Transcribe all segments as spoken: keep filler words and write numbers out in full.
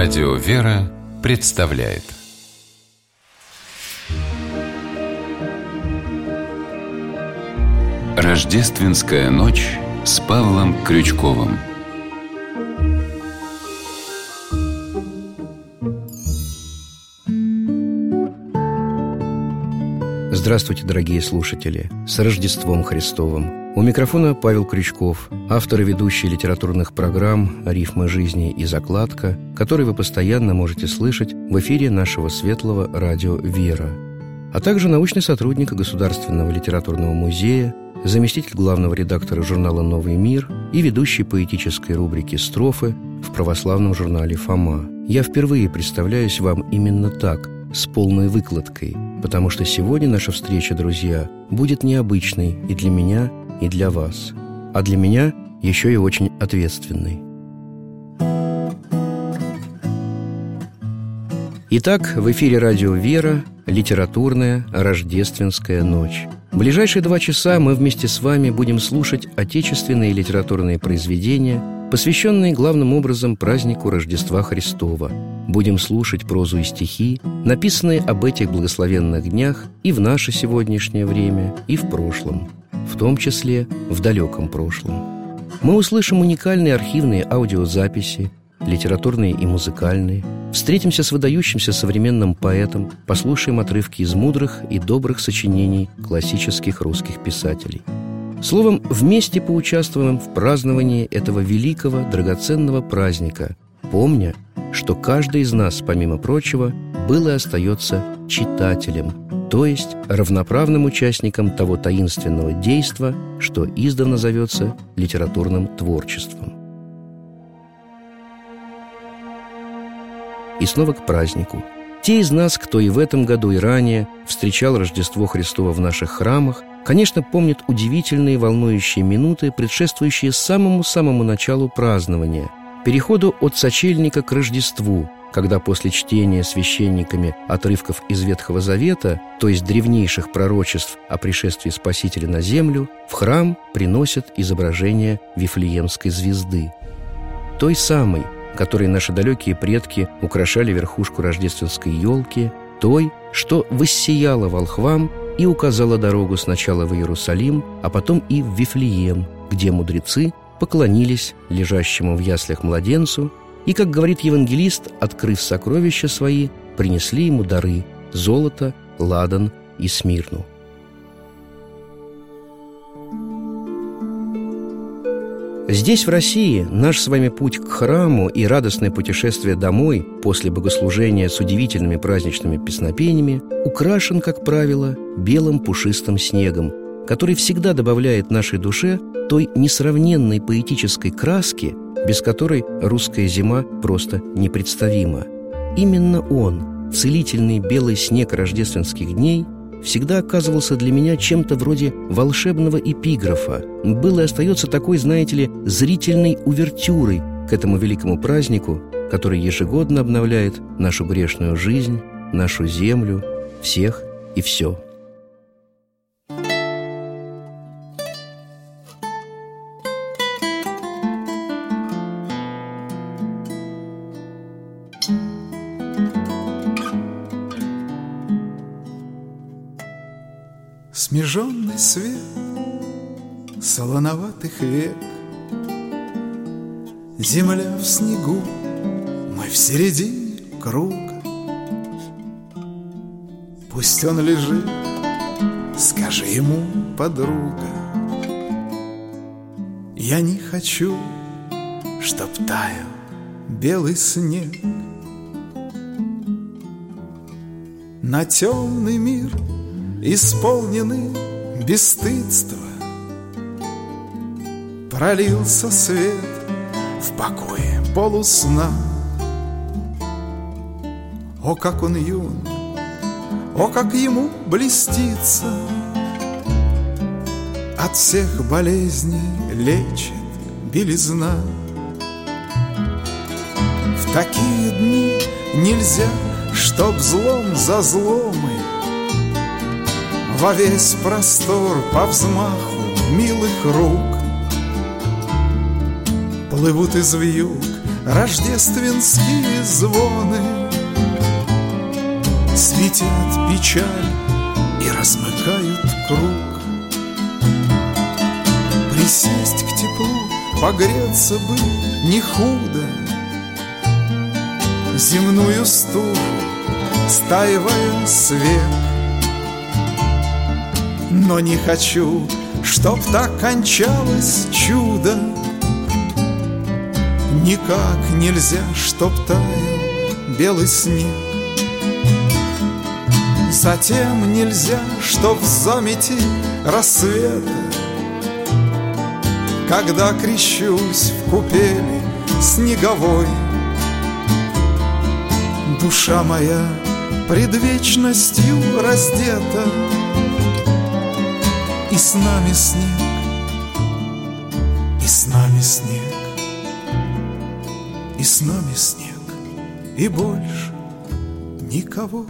Радио «Вера» представляет Рождественская ночь с Павлом Крючковым. Здравствуйте, дорогие слушатели! С Рождеством Христовым! У микрофона Павел Крючков, автор и ведущий литературных программ «Рифмы жизни» и «Закладка», которые вы постоянно можете слышать в эфире нашего светлого радио «Вера», а также научный сотрудник Государственного литературного музея, заместитель главного редактора журнала «Новый мир» и ведущий поэтической рубрики «Строфы» в православном журнале «Фома». Я впервые представляюсь вам именно так, с полной выкладкой, потому что сегодня наша встреча, друзья, будет необычной и для меня, и для вас, а для меня еще и очень ответственной. Итак, в эфире радио «Вера» литературная рождественская ночь. В ближайшие два часа мы вместе с вами будем слушать отечественные литературные произведения, посвященные главным образом празднику Рождества Христова. Будем слушать прозу и стихи, написанные об этих благословенных днях и в наше сегодняшнее время, и в прошлом, в том числе в далеком прошлом. Мы услышим уникальные архивные аудиозаписи, литературные и музыкальные, встретимся с выдающимся современным поэтом, послушаем отрывки из мудрых и добрых сочинений классических русских писателей. Словом, вместе поучаствуем в праздновании этого великого, драгоценного праздника, помня, что каждый из нас, помимо прочего, был и остается читателем, то есть равноправным участником того таинственного действа, что издавна зовется литературным творчеством. И снова к празднику. Те из нас, кто и в этом году, и ранее встречал Рождество Христово в наших храмах, конечно, помнят удивительные волнующие минуты, предшествующие самому-самому началу празднования, переходу от сочельника к Рождеству, когда после чтения священниками отрывков из Ветхого Завета, то есть древнейших пророчеств о пришествии Спасителя на землю, в храм приносят изображение Вифлеемской звезды, той самой, которой наши далекие предки украшали верхушку рождественской елки, той, что воссияла волхвам и указала дорогу сначала в Иерусалим, а потом и в Вифлеем, где мудрецы поклонились лежащему в яслях младенцу и, как говорит евангелист, открыв сокровища свои, принесли ему дары – золото, ладан и смирну. Здесь, в России, наш с вами путь к храму и радостное путешествие домой после богослужения с удивительными праздничными песнопениями украшен, как правило, белым пушистым снегом, который всегда добавляет нашей душе той несравненной поэтической краски, без которой русская зима просто непредставима. Именно он, целительный белый снег рождественских дней, всегда оказывался для меня чем-то вроде волшебного эпиграфа, был и остается такой, знаете ли, зрительной увертюрой к этому великому празднику, который ежегодно обновляет нашу грешную жизнь, нашу землю, всех и все. Смеженный свет солоноватых век, земля в снегу, мы в середине круга. Пусть он лежит, скажи ему, подруга, я не хочу, чтоб таял белый снег. На темный мир исполнены бесстыдства, пролился свет в покое полусна. О, как он юн, о, как ему блестится, от всех болезней лечит белизна. В такие дни нельзя, чтоб злом за зломой во весь простор по взмаху милых рук плывут из вьюг рождественские звоны светят печаль и размыкают круг. Присесть к теплу, погреться бы не худо, земную стужу стаивая с век. Но не хочу, чтоб так кончалось чудо. Никак нельзя, чтоб таял белый снег. Затем нельзя, чтоб в замети рассвета, когда крещусь в купели снеговой, душа моя пред вечностью раздета, и с нами снег, и с нами снег, и с нами снег, и больше никого.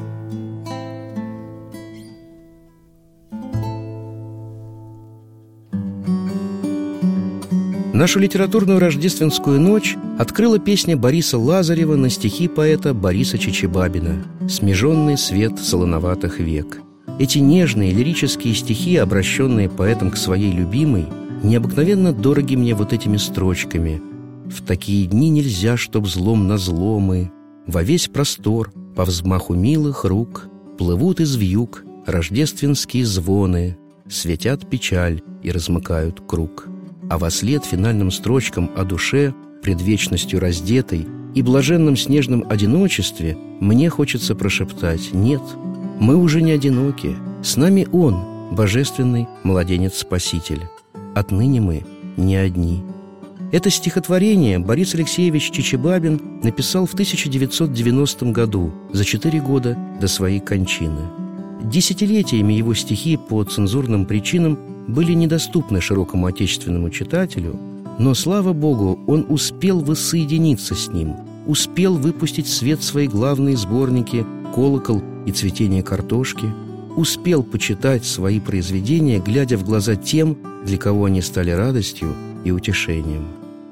Нашу литературную рождественскую ночь открыла песня Бориса Лазарева на стихи поэта Бориса Чичибабина «Смеженный свет солоноватых век». Эти нежные лирические стихи, обращенные поэтом к своей любимой, необыкновенно дороги мне вот этими строчками. «В такие дни нельзя, чтоб злом на зломы, во весь простор, по взмаху милых рук, плывут из вьюг рождественские звоны, светят печаль и размыкают круг». А вослед финальным строчкам о душе, пред вечностью раздетой и блаженном снежном одиночестве мне хочется прошептать: нет, мы уже не одиноки, с нами Он, божественный младенец-спаситель. Отныне мы не одни. Это стихотворение Борис Алексеевич Чичибабин написал в тысяча девятьсот девяностом году, за четыре года до своей кончины. Десятилетиями его стихи по цензурным причинам были недоступны широкому отечественному читателю, но, слава Богу, он успел воссоединиться с ним, успел выпустить в свет свои главные сборники «Колокол» и «Цветение картошки», успел почитать свои произведения, глядя в глаза тем, для кого они стали радостью и утешением.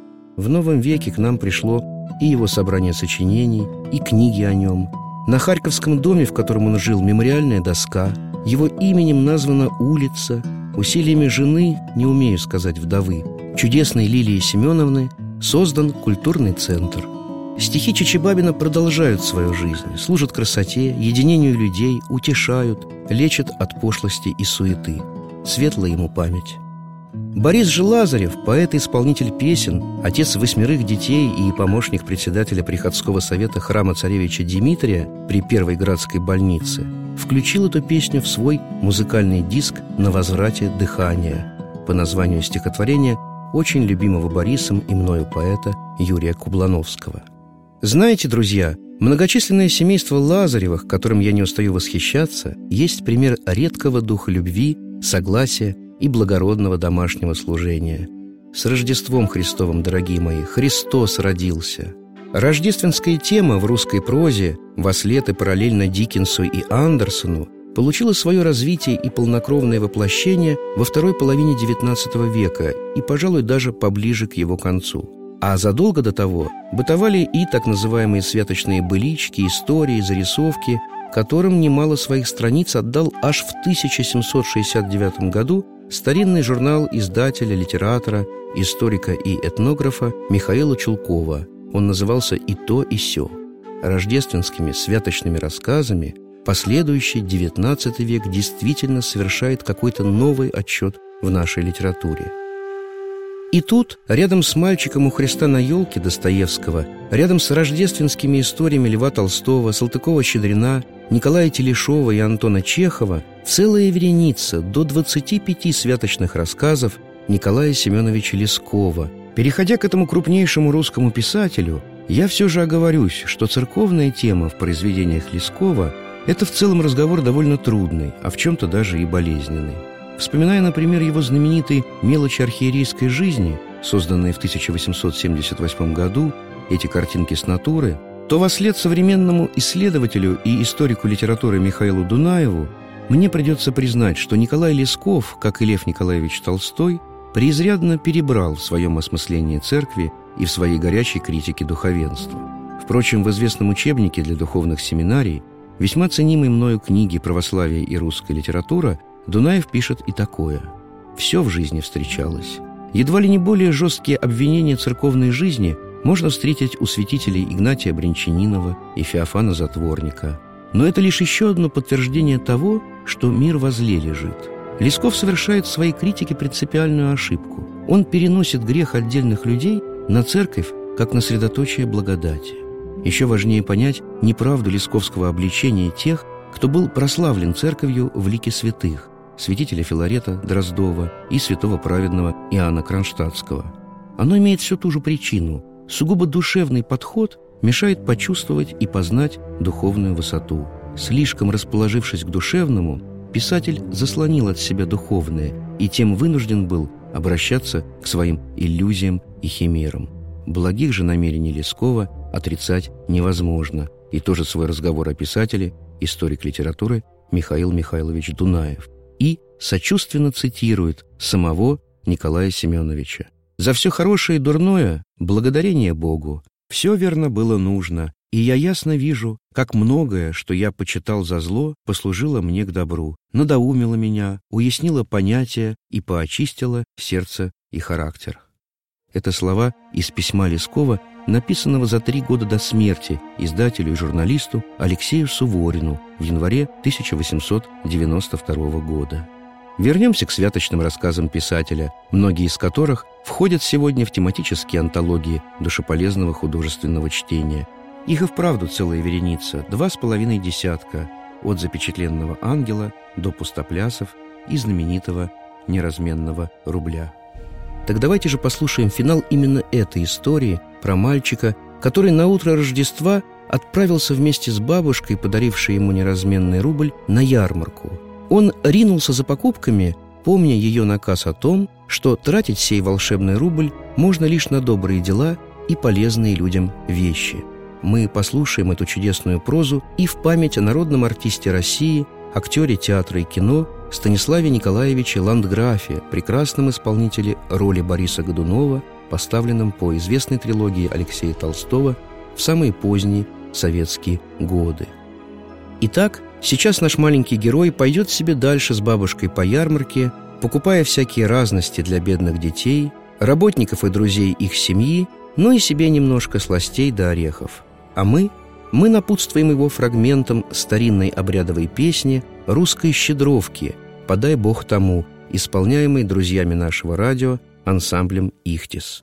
В новом веке к нам пришло и его собрание сочинений, и книги о нем. На Харьковском доме, в котором он жил, мемориальная доска, его именем названа улица, усилиями жены, не умею сказать вдовы, чудесной Лилии Семеновны, создан культурный центр. Стихи Чичибабина продолжают свою жизнь, служат красоте, единению людей, утешают, лечат от пошлости и суеты. Светла ему память. Борис же Лазарев, поэт и исполнитель песен, отец восьмерых детей и помощник председателя приходского совета храма царевича Дмитрия при Первой Градской больнице, включил эту песню в свой музыкальный диск «На возврате дыхания» по названию стихотворения очень любимого Борисом и мною поэта Юрия Кублановского. Знаете, друзья, многочисленное семейство Лазаревых, которым я не устаю восхищаться, есть пример редкого духа любви, согласия и благородного домашнего служения. С Рождеством Христовым, дорогие мои! Христос родился! Рождественская тема в русской прозе, вослед и параллельно Диккенсу и Андерсону, получила свое развитие и полнокровное воплощение во второй половине девятнадцатого века и, пожалуй, даже поближе к его концу. А задолго до того бытовали и так называемые святочные былички, истории, зарисовки, которым немало своих страниц отдал аж в тысяча семьсот шестьдесят девятом году старинный журнал издателя, литератора, историка и этнографа Михаила Чулкова. Он назывался «И то, и сё». Рождественскими святочными рассказами последующий девятнадцатый век действительно совершает какой-то новый отсчет в нашей литературе. И тут, рядом с «Мальчиком у Христа на елке» Достоевского, рядом с рождественскими историями Льва Толстого, Салтыкова-Щедрина, Николая Телешова и Антона Чехова, целая вереница до двадцати пяти святочных рассказов Николая Семеновича Лескова. Переходя к этому крупнейшему русскому писателю, я все же оговорюсь, что церковная тема в произведениях Лескова – это в целом разговор довольно трудный, а в чем-то даже и болезненный. Вспоминая, например, его знаменитый «Мелочи архиерейской жизни», созданные в тысяча восемьсот семьдесят восьмом году, эти картинки с натуры, то вослед современному исследователю и историку литературы Михаилу Дунаеву мне придется признать, что Николай Лесков, как и Лев Николаевич Толстой, преизрядно перебрал в своем осмыслении церкви и в своей горячей критике духовенства. Впрочем, в известном учебнике для духовных семинарий, весьма ценимой мною книге «Православие и русская литература», Дунаев пишет и такое: «Все в жизни встречалось. Едва ли не более жесткие обвинения церковной жизни можно встретить у святителей Игнатия Брянчанинова и Феофана Затворника. Но это лишь еще одно подтверждение того, что мир возле лежит». Лесков совершает в своей критике принципиальную ошибку. Он переносит грех отдельных людей на церковь как на средоточие благодати. Еще важнее понять неправду лесковского обличения тех, кто был прославлен церковью в лике святых: святителя Филарета Дроздова и святого праведного Иоанна Кронштадтского. Оно имеет всю ту же причину. Сугубо душевный подход мешает почувствовать и познать духовную высоту. Слишком расположившись к душевному, писатель заслонил от себя духовное и тем вынужден был обращаться к своим иллюзиям и химерам. Благих же намерений Лескова отрицать невозможно, и тоже свой разговор о писателе историк литературы Михаил Михайлович Дунаев и сочувственно цитирует самого Николая Семеновича: «За все хорошее и дурное благодарение Богу. Все верно было нужно, и я ясно вижу, как многое, что я почитал за зло, послужило мне к добру, надоумило меня, уяснило понятия и поочистило сердце и характер». Это слова из письма Лескова, написанного за три года до смерти издателю и журналисту Алексею Суворину в январе тысяча восемьсот девяносто второго года. Вернемся к святочным рассказам писателя, многие из которых входят сегодня в тематические антологии душеполезного художественного чтения. Их и вправду целая вереница, два с половиной десятка, от запечатленного ангела до пустоплясов и знаменитого неразменного рубля. Так давайте же послушаем финал именно этой истории про мальчика, который на утро Рождества отправился вместе с бабушкой, подарившей ему неразменный рубль, на ярмарку. Он ринулся за покупками, помня ее наказ о том, что тратить сей волшебный рубль можно лишь на добрые дела и полезные людям вещи. Мы послушаем эту чудесную прозу и в память о народном артисте России, актере театра и кино Станиславе Николаевиче Ландграфе, прекрасном исполнителе роли Бориса Годунова, поставленном по известной трилогии Алексея Толстого в самые поздние советские годы. Итак, сейчас наш маленький герой пойдет себе дальше с бабушкой по ярмарке, покупая всякие разности для бедных детей, работников и друзей их семьи, но и себе немножко сластей да орехов. А мы, мы напутствуем его фрагментом старинной обрядовой песни «Русской щедровки», подай Бог тому, исполняемой друзьями нашего радио ансамблем «Ихтис».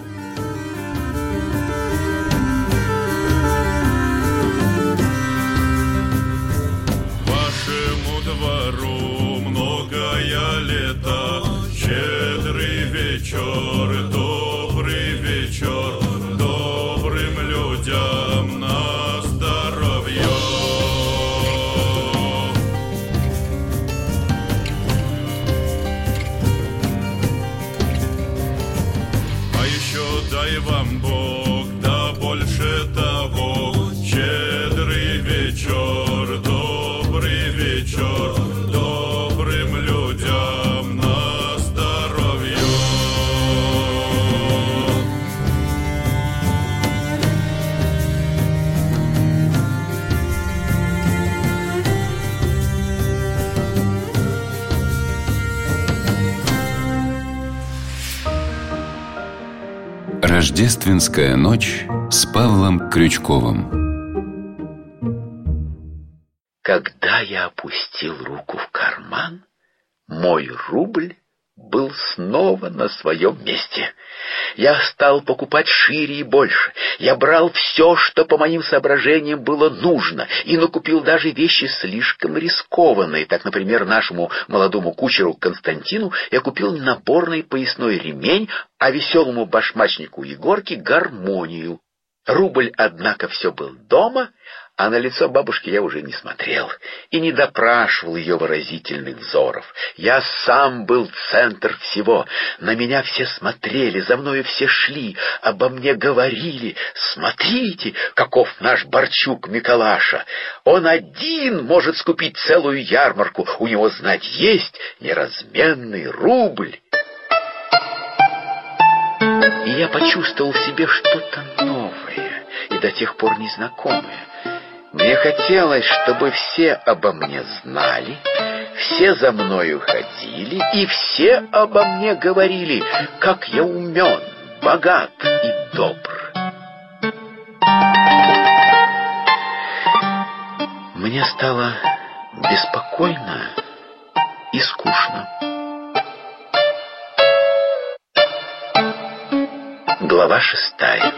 Вашему двору многое лето, щедрый вечер, добрый вечер, добрым людям на здоровье. А еще дай вам Бог, да больше того, щедрый вечер, добрый вечер, добрым людям на здоровье. Рождественская ночь с Павлом Крючковым. Когда я опустил руку в карман, мой рубль был снова на своем месте. Я стал покупать шире и больше. Я брал все, что по моим соображениям было нужно, и накупил даже вещи слишком рискованные. Так, например, нашему молодому кучеру Константину я купил наборный поясной ремень, а веселому башмачнику Егорке гармонию. Рубль, однако, все был дома, а на лицо бабушки я уже не смотрел и не допрашивал ее выразительных взоров. Я сам был центр всего. На меня все смотрели, за мною все шли, обо мне говорили: «Смотрите, каков наш Борчук Миколаша! Он один может скупить целую ярмарку, у него, знать, есть неразменный рубль». и я почувствовал в себе что-то новое и до тех пор незнакомое. Мне хотелось, чтобы все обо мне знали, все за мною ходили, и все обо мне говорили, как я умен, богат и добр. Мне стало беспокойно и скучно. Глава шестая.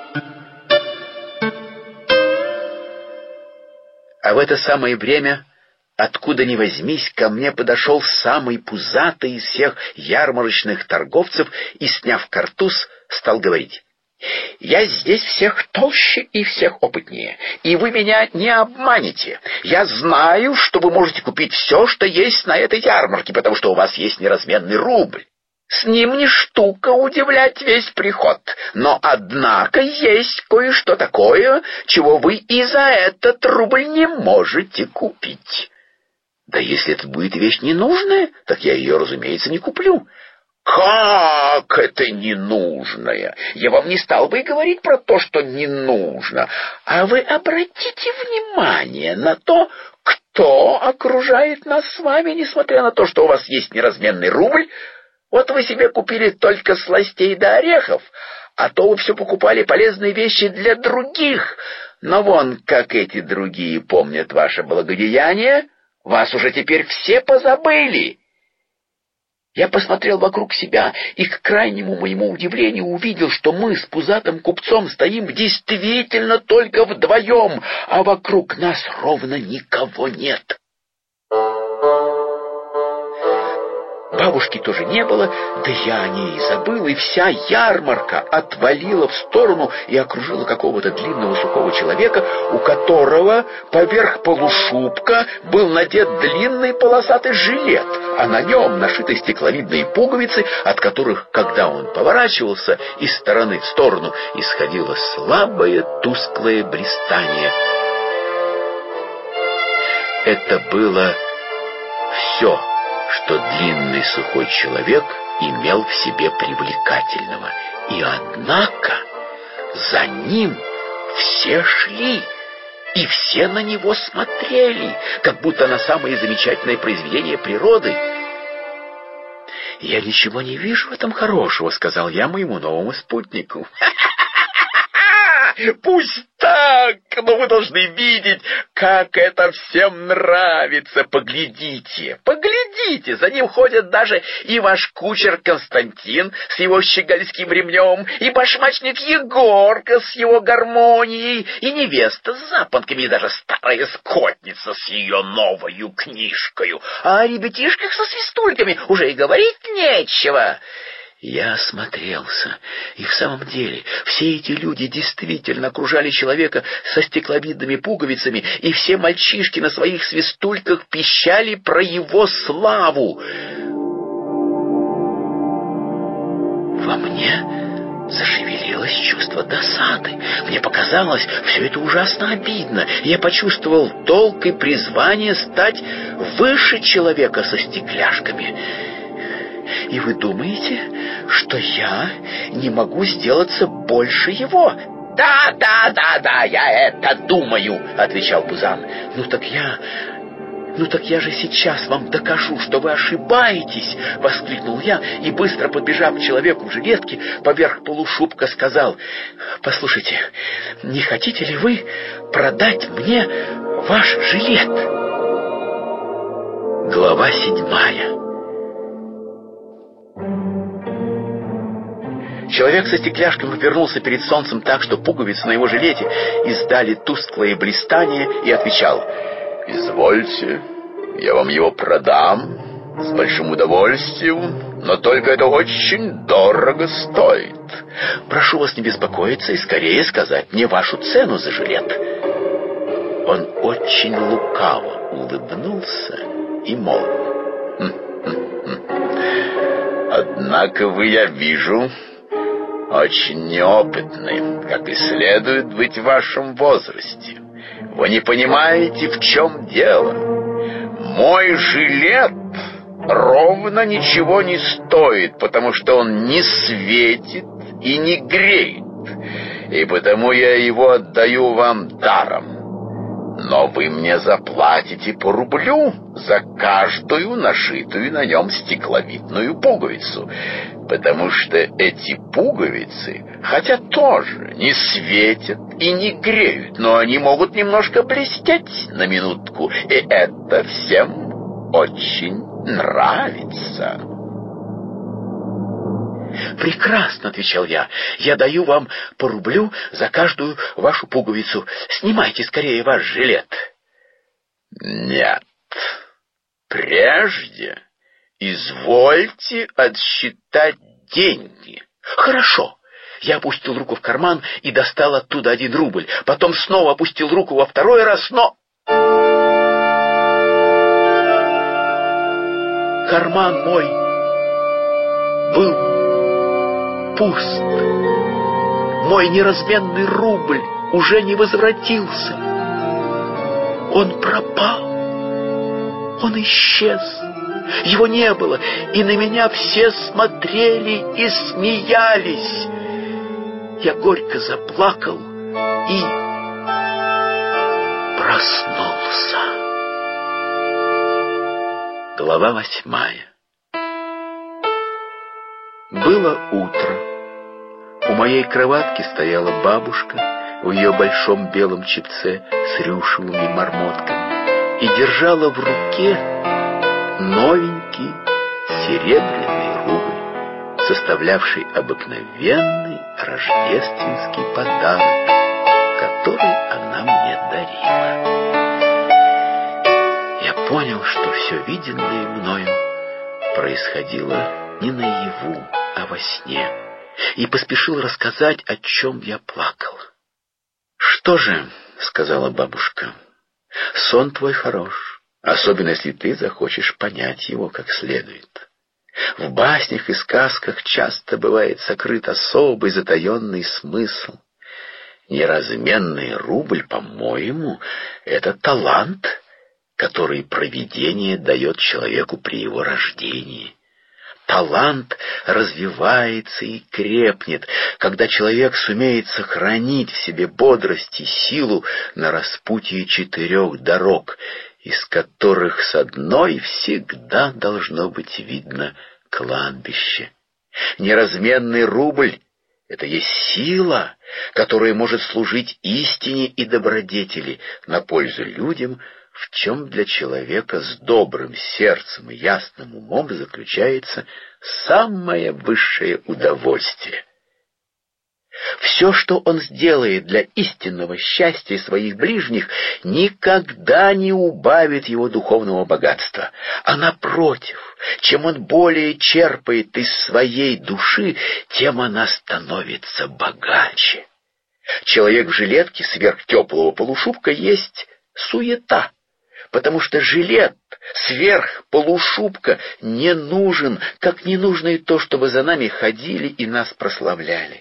А в это самое время, откуда ни возьмись, ко мне подошел самый пузатый из всех ярмарочных торговцев и, сняв картуз, стал говорить: «Я здесь всех толще и всех опытнее, и вы меня не обманете. Я знаю, что вы можете купить все, что есть на этой ярмарке, потому что у вас есть неразменный рубль. С ним не штука удивлять весь приход, но, однако, есть кое-что такое, чего вы и за этот рубль не можете купить». «Да если это будет вещь ненужная, так я ее, разумеется, не куплю». «Как это ненужное? Я вам не стал бы и говорить про то, что не нужно. А вы обратите внимание на то, кто окружает нас с вами, несмотря на то, что у вас есть неразменный рубль. Вот вы себе купили только сластей да орехов, а то вы все покупали полезные вещи для других. Но вон, как эти другие помнят ваше благодеяние, вас уже теперь все позабыли». Я посмотрел вокруг себя и, к крайнему моему удивлению, увидел, что мы с пузатым купцом стоим действительно только вдвоем, а вокруг нас ровно никого нет. Бабушки тоже не было, да я о ней и забыл, и вся ярмарка отвалила в сторону и окружила какого-то длинного сухого человека, у которого поверх полушубка был надет длинный полосатый жилет, а на нем нашиты стекловидные пуговицы, от которых, когда он поворачивался из стороны в сторону, исходило слабое тусклое блистание. Это было все, что длинный сухой человек имел в себе привлекательного. И однако за ним все шли, и все на него смотрели, как будто на самое замечательное произведение природы. «Я ничего не вижу в этом хорошего», — сказал я моему новому спутнику. «Пусть так, но вы должны видеть, как это всем нравится. Поглядите, поглядите, за ним ходят даже и ваш кучер Константин с его щегольским ремнем, и башмачник Егорка с его гармонией, и невеста с запонками, и даже старая скотница с ее новою книжкою, а о ребятишках со свистульками уже и говорить нечего». Я осмотрелся, и в самом деле все эти люди действительно окружали человека со стекловидными пуговицами, и все мальчишки на своих свистульках пищали про его славу. Во мне зашевелилось чувство досады. Мне показалось, все это ужасно обидно. Я почувствовал долг и призвание стать выше человека со стекляшками. «И вы думаете, что я не могу сделаться больше его?» «Да, да, да, да, я это думаю», — отвечал Пузан. «Ну так я... ну так я же сейчас вам докажу, что вы ошибаетесь», — воскликнул я, и, быстро подбежав к человеку в жилетке, поверх полушубка сказал: «Послушайте, не хотите ли вы продать мне ваш жилет?» Глава седьмая. Человек со стекляшкой повернулся перед солнцем так, что пуговицы на его жилете издали тусклое блистание, и отвечал: «Извольте, я вам его продам с большим удовольствием, но только это очень дорого стоит. Прошу вас не беспокоиться и скорее сказать мне вашу цену за жилет». Он очень лукаво улыбнулся и молвил: «Однако вы, я вижу, очень неопытны, как и следует быть в вашем возрасте. Вы не понимаете, в чем дело. Мой жилет ровно ничего не стоит, потому что он не светит и не греет, и потому я его отдаю вам даром. Но вы мне заплатите по рублю за каждую нашитую на нем стекловидную пуговицу, потому что эти пуговицы, хотя тоже не светят и не греют, но они могут немножко блестеть на минутку, и это всем очень нравится. «Прекрасно», — отвечал я, — «я даю вам по рублю за каждую вашу пуговицу. Снимайте скорее ваш жилет». «Нет, прежде извольте отсчитать деньги». «Хорошо». Я опустил руку в карман и достал оттуда один рубль. Потом снова опустил руку во второй раз, но... карман мой был пуст. Мой неразменный рубль уже не возвратился. Он пропал. Он исчез. Его не было, и на меня все смотрели и смеялись. Я горько заплакал и проснулся. Глава восьмая. Было утро. У моей кроватки стояла бабушка в ее большом белом чепце с рюшевыми мормотками и держала в руке новенький серебряный рубль, составлявший обыкновенный рождественский подарок, который она мне дарила. Я понял, что все виденное мною происходило не наяву, а во сне, и поспешил рассказать, о чем я плакал. «Что же, — сказала бабушка, — сон твой хорош, особенно если ты захочешь понять его как следует. В баснях и сказках часто бывает сокрыт особый затаенный смысл. Неразменный рубль, по-моему, — это талант, который провидение дает человеку при его рождении. Талант развивается и крепнет, когда человек сумеет сохранить в себе бодрость и силу на распутье четырех дорог, из которых с одной всегда должно быть видно кладбище. Неразменный рубль — это есть сила, которая может служить истине и добродетели на пользу людям, в чем для человека с добрым сердцем и ясным умом заключается самое высшее удовольствие. Все, что он сделает для истинного счастья своих ближних, никогда не убавит его духовного богатства, а напротив, чем он более черпает из своей души, тем она становится богаче. Человек в жилетке сверх теплого полушубка есть суета, потому что жилет сверх полушубка не нужен, как не нужно и то, чтобы за нами ходили и нас прославляли.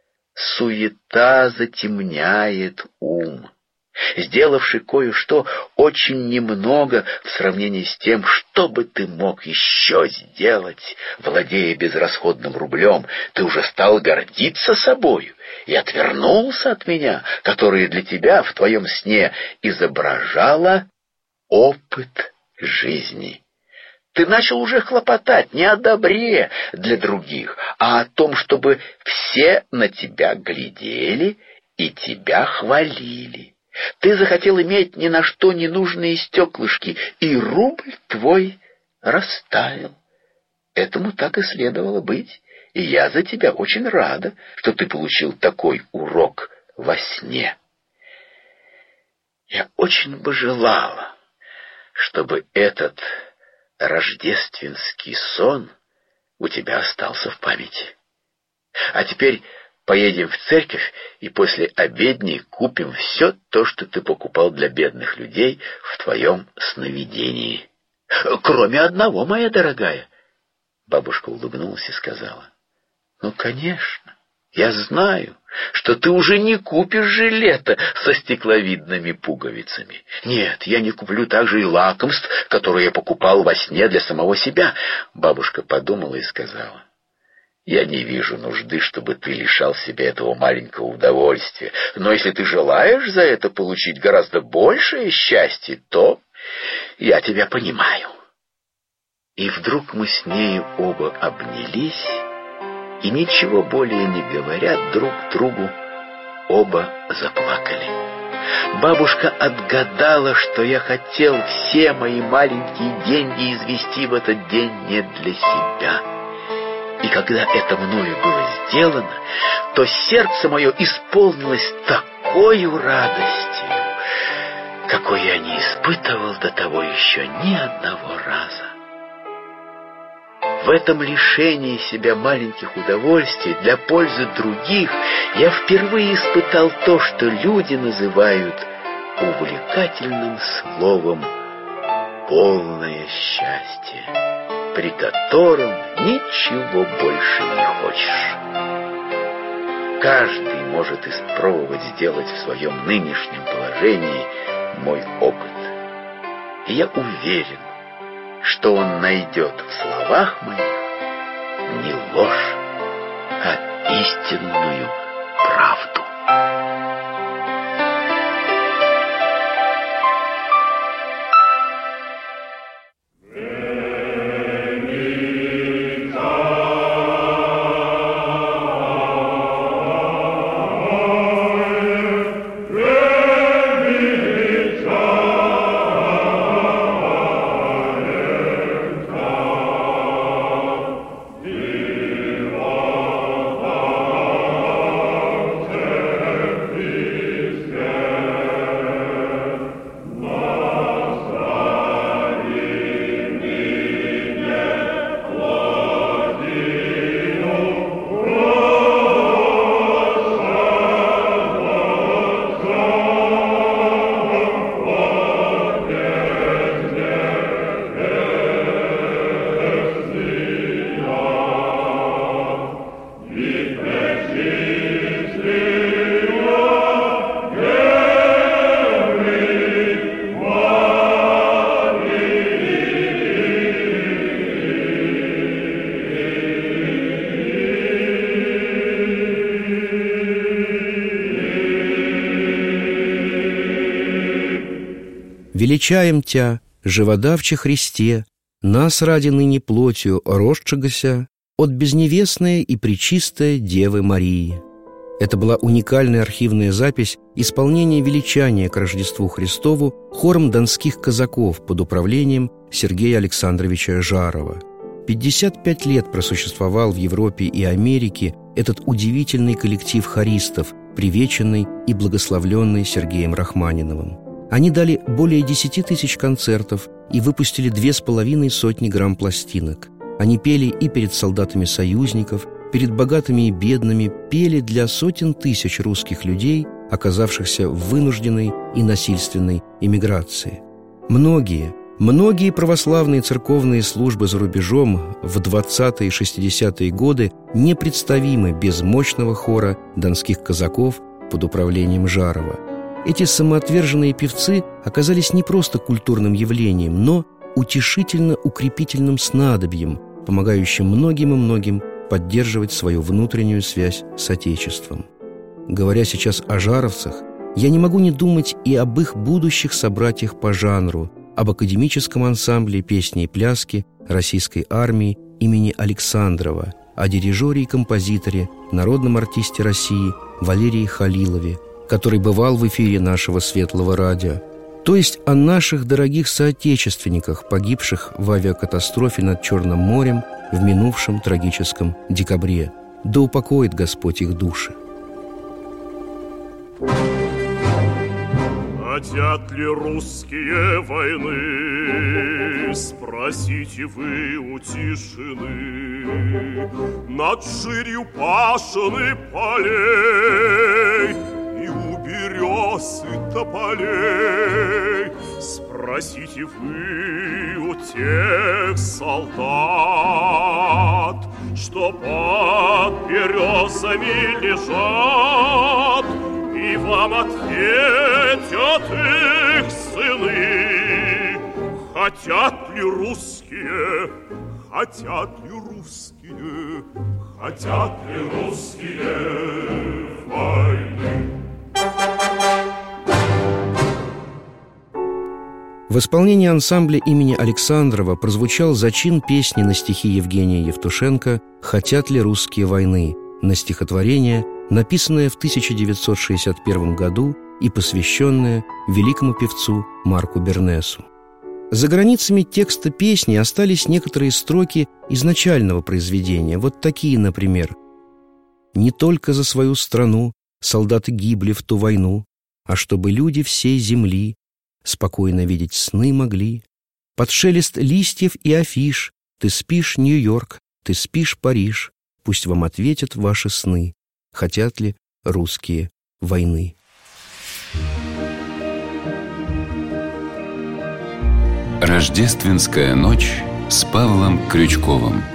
Суета затемняет ум, сделавши кое-что очень немного в сравнении с тем, что бы ты мог еще сделать, владея безрасходным рублем. Ты уже стал гордиться собою и отвернулся от меня, которая для тебя в твоем сне изображала опыт жизни. Ты начал уже хлопотать не о добре для других, а о том, чтобы все на тебя глядели и тебя хвалили. Ты захотел иметь ни на что не нужные стеклышки, и рубль твой растаял. Этому так и следовало быть, и я за тебя очень рада, что ты получил такой урок во сне. Я очень бы желала, чтобы этот рождественский сон у тебя остался в памяти. А теперь поедем в церковь и после обедни купим все то, что ты покупал для бедных людей в твоем сновидении. Кроме одного, моя дорогая. Бабушка улыбнулась и сказала: ну, конечно, я знаю, что ты уже не купишь жилета со стекловидными пуговицами. Нет, я не куплю также и лакомств, которые я покупал во сне для самого себя. Бабушка подумала и сказала: Я не вижу нужды, чтобы ты лишал себя этого маленького удовольствия. Но если ты желаешь за это получить гораздо большее счастье, то я тебя понимаю». И вдруг мы с нею оба обнялись, и, ничего более не говоря друг другу, оба заплакали. Бабушка отгадала, что я хотел все мои маленькие деньги извести в этот день не для себя. И когда это мною было сделано, то сердце мое исполнилось такою радостью, какой я не испытывал до того еще ни одного раза. В этом лишении себя маленьких удовольствий для пользы других я впервые испытал то, что люди называют увлекательным словом «полное счастье», при котором ничего больше не хочешь. Каждый может испробовать сделать в своем нынешнем положении мой опыт. И я уверен, что он найдет в словах моих не ложь, а истинную правду. Величаем Тя, живодавче Христе, нас ради ныне плотью росшегося от безневестной и пречистой Девы Марии. Это была уникальная архивная запись исполнения величания к Рождеству Христову хором донских казаков под управлением Сергея Александровича Жарова. пятьдесят пять лет просуществовал в Европе и Америке этот удивительный коллектив хористов, привеченный и благословленный Сергеем Рахманиновым. Они дали более десяти тысяч концертов и выпустили две с половиной сотни грамм пластинок. Они пели и перед солдатами союзников, перед богатыми и бедными, пели для сотен тысяч русских людей, оказавшихся в вынужденной и насильственной эмиграции. Многие, многие православные церковные службы за рубежом в двадцатые и шестидесятые годы непредставимы без мощного хора донских казаков под управлением Жарова. Эти самоотверженные певцы оказались не просто культурным явлением, но утешительно-укрепительным снадобьем, помогающим многим и многим поддерживать свою внутреннюю связь с Отечеством. Говоря сейчас о жаровцах, я не могу не думать и об их будущих собратьях по жанру, об академическом ансамбле песни и пляски Российской армии имени Александрова, о дирижере и композиторе, народном артисте России Валерии Халилове, который бывал в эфире нашего светлого радио, то есть о наших дорогих соотечественниках, погибших в авиакатастрофе над Черным морем в минувшем трагическом декабре. Да упокоит Господь их души. Хотят ли русские войны? Спросите вы у тишины. Над ширью пашен и полей и у берез и тополей. Спросите вы у тех солдат, что под березами лежат, и вам ответят их сыны. Хотят ли русские, хотят ли русские, хотят ли русские войны. В исполнении ансамбля имени Александрова прозвучал зачин песни на стихи Евгения Евтушенко «Хотят ли русские войны» на стихотворение, написанное в тысяча девятьсот шестьдесят первом году и посвященное великому певцу Марку Бернесу. За границами текста песни остались некоторые строки изначального произведения. Вот такие, например: «Не только за свою страну солдаты гибли в ту войну, а чтобы люди всей земли спокойно видеть сны могли. Под шелест листьев и афиш ты спишь, Нью-Йорк, ты спишь, Париж. Пусть вам ответят ваши сны. Хотят ли русские войны?» Рождественская ночь с Павлом Крючковым.